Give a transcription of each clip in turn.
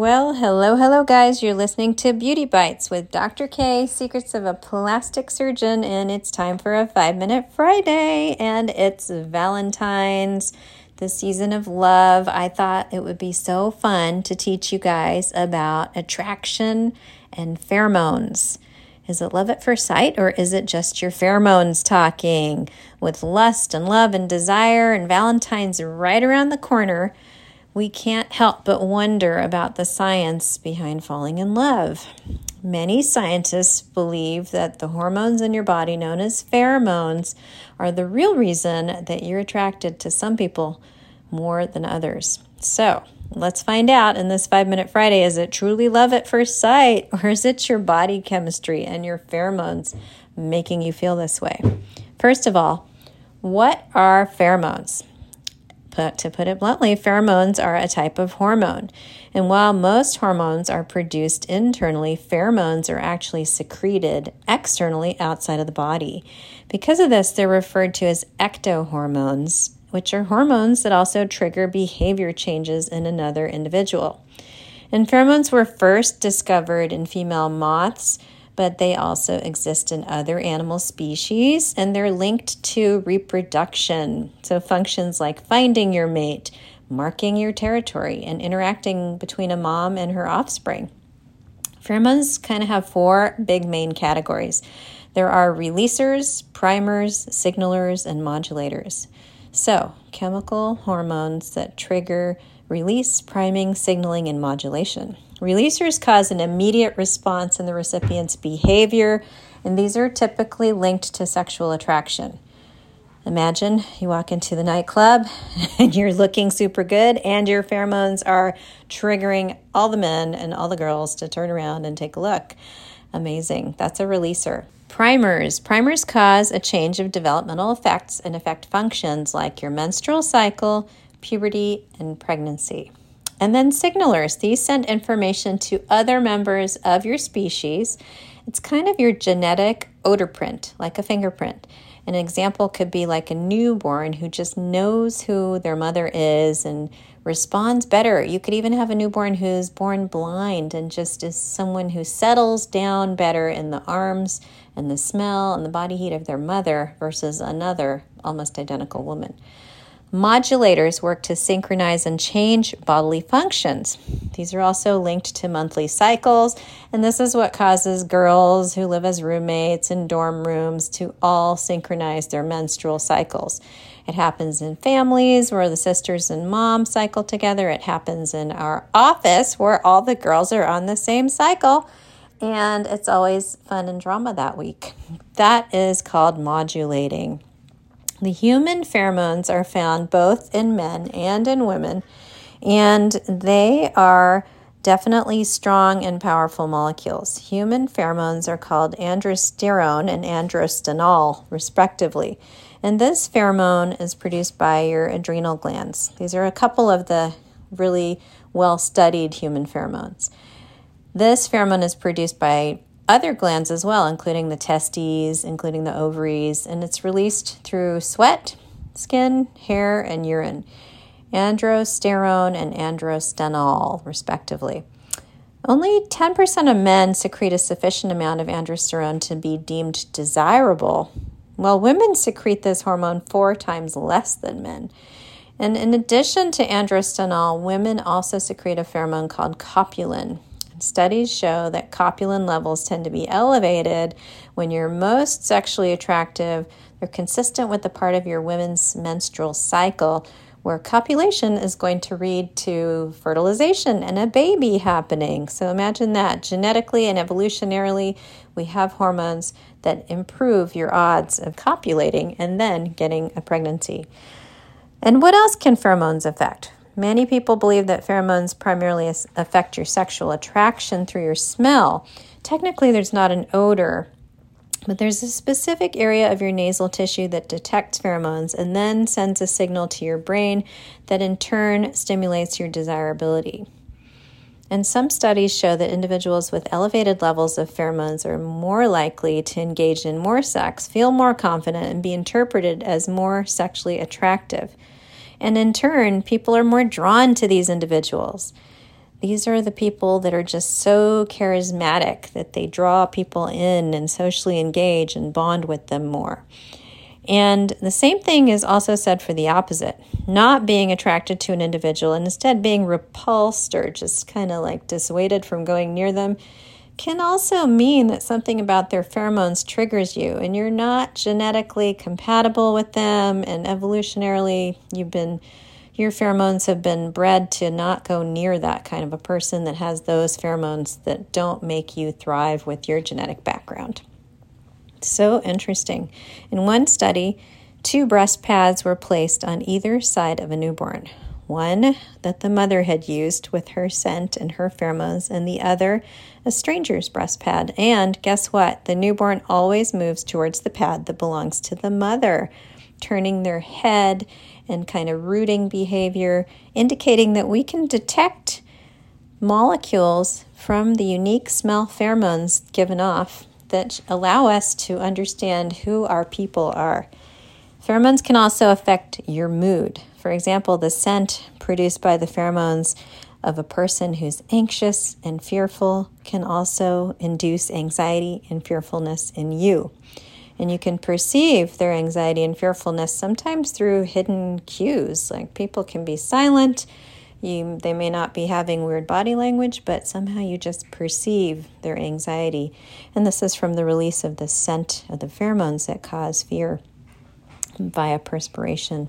Well, hello, guys. You're listening to Beauty Bites with Dr. K, Secrets of a Plastic Surgeon, and it's time for a 5-Minute Friday, and it's Valentine's, the season of love. I thought it would be so fun to teach you guys about attraction and pheromones. Is it love at first sight, or is it just your pheromones talking? With lust and love and desire and Valentine's right around the corner, we can't help but wonder about the science behind falling in love. Many scientists believe that the hormones in your body, known as pheromones, are the real reason that you're attracted to some people more than others. So let's find out in this 5-Minute Friday, is it truly love at first sight, or is it your body chemistry and your pheromones making you feel this way? First of all, what are pheromones? To put it bluntly, pheromones are a type of hormone. And while most hormones are produced internally, pheromones are actually secreted externally outside of the body. Because of this, they're referred to as ectohormones, which are hormones that also trigger behavior changes in another individual. And pheromones were first discovered in female moths, but they also exist in other animal species, and they're linked to reproduction. So functions like finding your mate, marking your territory, and interacting between a mom and her offspring. Pheromones kind of have 4 big main categories. There are releasers, primers, signalers, and modulators. So chemical hormones that trigger release, priming, signaling, and modulation. Releasers cause an immediate response in the recipient's behavior, and these are typically linked to sexual attraction. Imagine you walk into the nightclub and you're looking super good, and your pheromones are triggering all the men and all the girls to turn around and take a look. Amazing. That's a releaser. Primers. Primers cause a change of developmental effects and affect functions like your menstrual cycle, puberty, and pregnancy. And then signalers. These send information to other members of your species. It's kind of your genetic odor print, like a fingerprint. An example could be like a newborn who just knows who their mother is and responds better. You could even have a newborn who's born blind and just is someone who settles down better in the arms and the smell and the body heat of their mother versus another almost identical woman. Modulators work to synchronize and change bodily functions. These are also linked to monthly cycles, and this is what causes girls who live as roommates in dorm rooms to all synchronize their menstrual cycles. It happens in families where the sisters and mom cycle together. It happens in our office where all the girls are on the same cycle, and it's always fun and drama that week. That is called modulating. The human pheromones are found both in men and in women, and they are definitely strong and powerful molecules. Human pheromones are called androsterone and androstenol, respectively. And this pheromone is produced by your adrenal glands. These are a couple of the really well-studied human pheromones. This pheromone is produced by other glands as well, including the testes, including the ovaries, and it's released through sweat, skin, hair, and urine. Androsterone and androstenol, respectively. Only 10% of men secrete a sufficient amount of androsterone to be deemed desirable, while women secrete this hormone 4 times less than men. And in addition to androstenol, women also secrete a pheromone called copulin. Studies show that copulin levels tend to be elevated when you're most sexually attractive. They're consistent with the part of your women's menstrual cycle where copulation is going to lead to fertilization and a baby happening. So imagine that. Genetically and evolutionarily, we have hormones that improve your odds of copulating and then getting a pregnancy. And what else can pheromones affect? Many people believe that pheromones primarily affect your sexual attraction through your smell. Technically, there's not an odor, but there's a specific area of your nasal tissue that detects pheromones and then sends a signal to your brain that in turn stimulates your desirability. And some studies show that individuals with elevated levels of pheromones are more likely to engage in more sex, feel more confident, and be interpreted as more sexually attractive. And in turn, people are more drawn to these individuals. these are the people that are just so charismatic that they draw people in and socially engage and bond with them more. And the same thing is also said for the opposite. Not being attracted to an individual and instead being repulsed or just kind of like dissuaded from going near them can also mean that something about their pheromones triggers you and you're not genetically compatible with them, and evolutionarily your pheromones have been bred to not go near that kind of a person that has those pheromones that don't make you thrive with your genetic background. So interesting. In one study, 2 breast pads were placed on either side of a newborn. One that the mother had used with her scent and her pheromones, and the other a stranger's breast pad. And guess what? The newborn always moves towards the pad that belongs to the mother, turning their head and kind of rooting behavior, indicating that we can detect molecules from the unique smell pheromones given off that allow us to understand who our people are. Pheromones can also affect your mood. For example, the scent produced by the pheromones of a person who's anxious and fearful can also induce anxiety and fearfulness in you. And you can perceive their anxiety and fearfulness sometimes through hidden cues. Like people can be silent, they may not be having weird body language, but somehow you just perceive their anxiety. And this is from the release of the scent of the pheromones that cause fear via perspiration.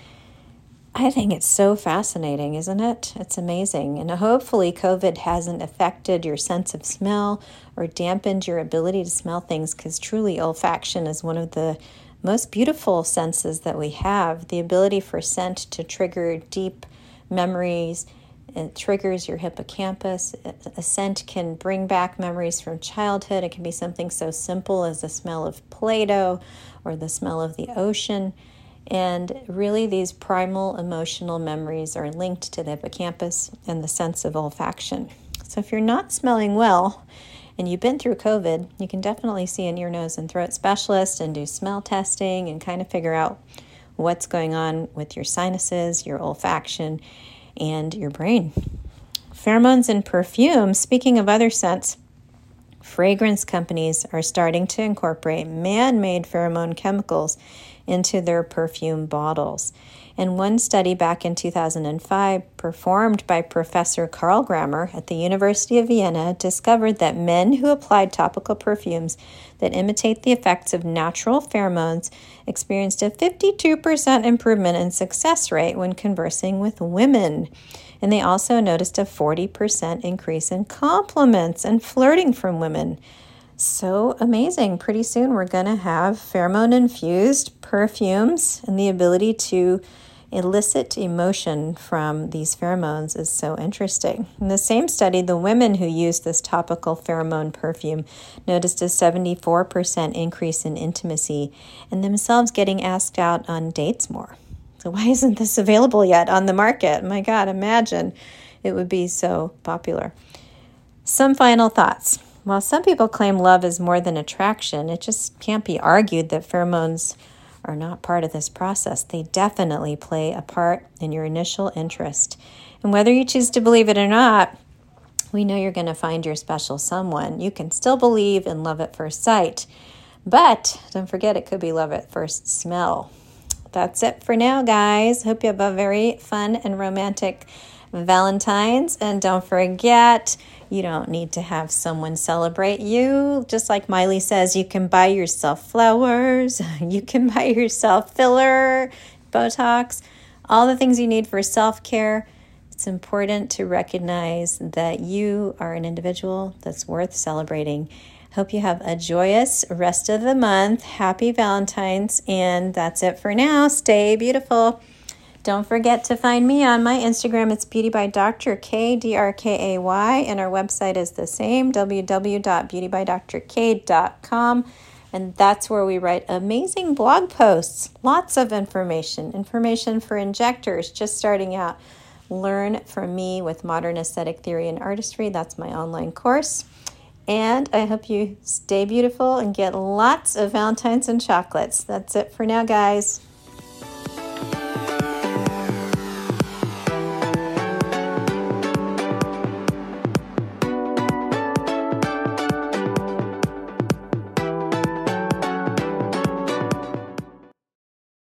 I think it's so fascinating, isn't it? It's amazing. And hopefully COVID hasn't affected your sense of smell or dampened your ability to smell things, because truly olfaction is one of the most beautiful senses that we have. The ability for scent to trigger deep memories. It triggers your hippocampus. A scent can bring back memories from childhood. It can be something so simple as the smell of Play-Doh or the smell of the ocean. And really, these primal emotional memories are linked to the hippocampus and the sense of olfaction. So if you're not smelling well and you've been through COVID, you can definitely see an ear, nose, and throat specialist and do smell testing and kind of figure out what's going on with your sinuses, your olfaction, and your brain. Pheromones and perfume. Speaking of other scents, fragrance companies are starting to incorporate man-made pheromone chemicals into their perfume bottles. And one study back in 2005, performed by Professor Karl Grammer at the University of Vienna, discovered that men who applied topical perfumes that imitate the effects of natural pheromones experienced a 52% improvement in success rate when conversing with women. And they also noticed a 40% increase in compliments and flirting from women. So amazing. Pretty soon we're going to have pheromone-infused perfumes, and the ability to elicit emotion from these pheromones is so interesting. In the same study, the women who used this topical pheromone perfume noticed a 74% increase in intimacy and themselves getting asked out on dates more. So why isn't this available yet on the market? My God, imagine it would be so popular. Some final thoughts. While some people claim love is more than attraction, it just can't be argued that pheromones are not part of this process. They definitely play a part in your initial interest. And whether you choose to believe it or not, we know you're going to find your special someone. You can still believe in love at first sight, but don't forget it could be love at first smell. That's it for now, guys. Hope you have a very fun and romantic Valentine's. And don't forget, you don't need to have someone celebrate you. Just like Miley says, you can buy yourself flowers, you can buy yourself filler, Botox, all the things you need for self-care. It's important to recognize that you are an individual that's worth celebrating. Hope you have a joyous rest of the month. Happy Valentine's. And that's it for now. Stay beautiful. Don't forget to find me on my Instagram. It's Beauty by Dr. K, D-R-K-A-Y, and our website is the same, www.beautybydrk.com, and that's where we write amazing blog posts, lots of information for injectors just starting out. Learn from me with Modern Aesthetic Theory and Artistry. That's my online course. And I hope you stay beautiful and get lots of Valentine's and chocolates. That's it for now, guys.